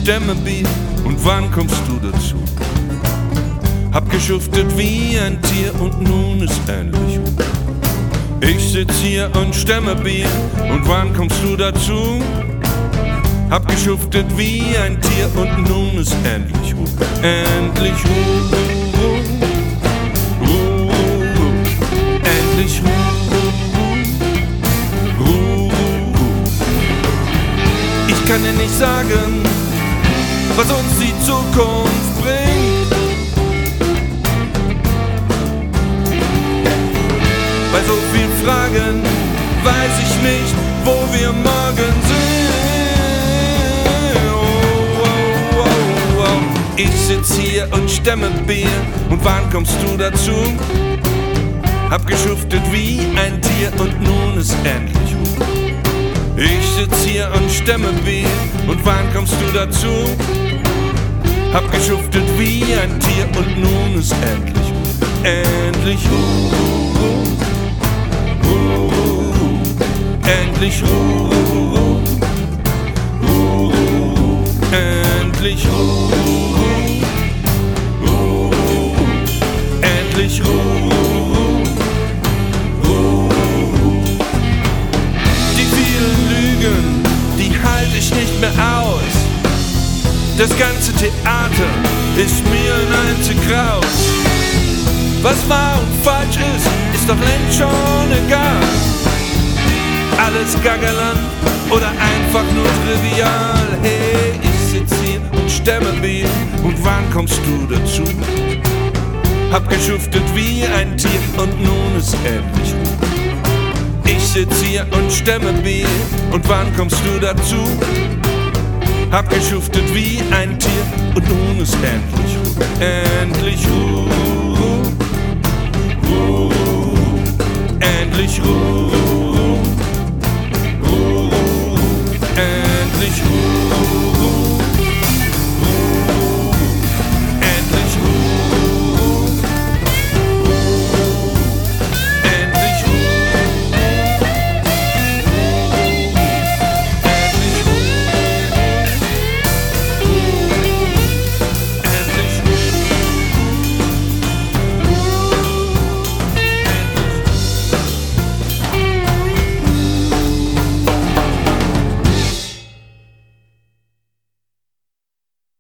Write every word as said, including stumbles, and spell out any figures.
Stämmebier und wann kommst du dazu? Hab geschuftet wie ein Tier und nun ist endlich Ruhe. Ich sitz hier und stemme Bier und wann kommst du dazu? Hab geschuftet wie ein Tier und nun ist endlich Ruhe. Endlich Ruhe, Ruhe, Ruhe, endlich Ruhe, Ruhe, Ruhe. Ich kann dir nicht sagen, was uns die Zukunft bringt. Bei so vielen Fragen weiß ich nicht, wo wir morgen sind. Oh, oh, oh, oh. Ich sitz hier und stemme Bier und wann kommst du dazu? Hab geschuftet wie ein Tier und nun ist endlich Ruhe. Ich sitz hier und stemme Bier und wann kommst du dazu? Hab geschuftet wie ein Tier und nun ist endlich Ruhe. Endlich Ruhe. Endlich Ruhe, Ruhe, Ruhe, Ruhe, endlich Ruhe, Ruhe, Ruhe, endlich Ruhe, Ruhe. Die vielen Lügen, die halte ich nicht mehr aus. Das ganze Theater ist mir ein einzig Graus. Was wahr und falsch ist, ist doch längst schon egal. Alles Gaggerland oder einfach nur trivial. Hey, ich sitz hier und stemme Bier und wann kommst du dazu? Hab geschuftet wie ein Tier und nun ist endlich Ruhe. Ich sitz hier und stemme Bier und wann kommst du dazu? Hab geschuftet wie ein Tier und nun ist endlich Ruhe. Endlich Ruhe, Ruhe, Ruhe, endlich Ruhe.